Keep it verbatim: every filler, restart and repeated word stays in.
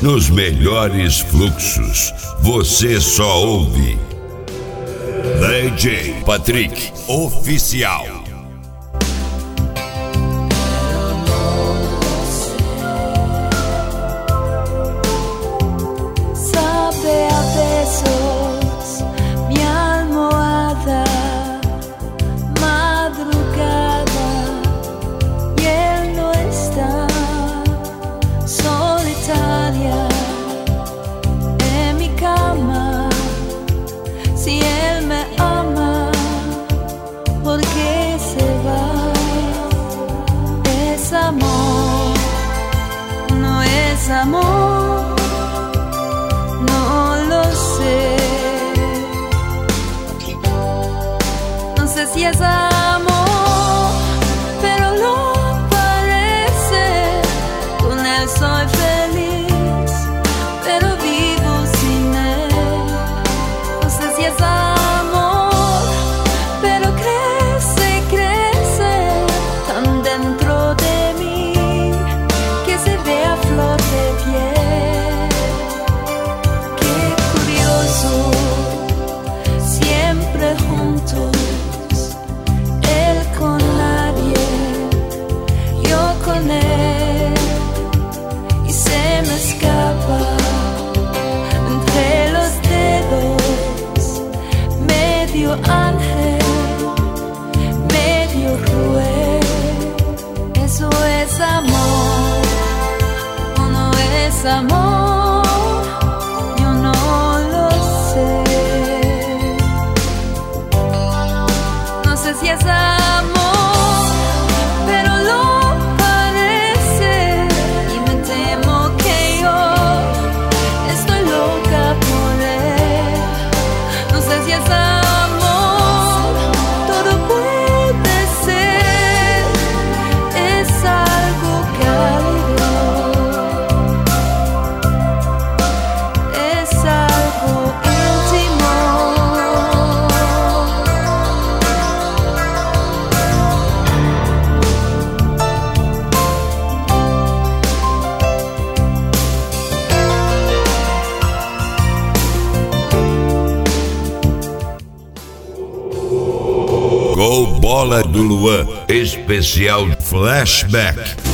nos melhores fluxos. Você só ouve D J Patrick Oficial. Sabe a besos mi almohada, madrugada, y él no está, solitaria en mi cama. Si él me ama, ¿por qué se va? Es amor, no es amor, no lo sé. No sé si es amor, pero lo parece. Con él soy feliz, pero vivo sin él. No sé si es amor, pero crece, crece tan dentro de mí que se ve a flor de piel. Qué curioso, siempre juntos, él con nadie, yo con él, y se me escapa entre los dedos, medio ángel, medio cruel. Eso es amor, o no es amor, yo no lo sé. No sé si es amor, pero lo parece, y me temo que yo estoy loca por él. No sé si es amor, todo puede ser, es algo cálido, es algo íntimo. Gol Bola do Luan, especial Flashback.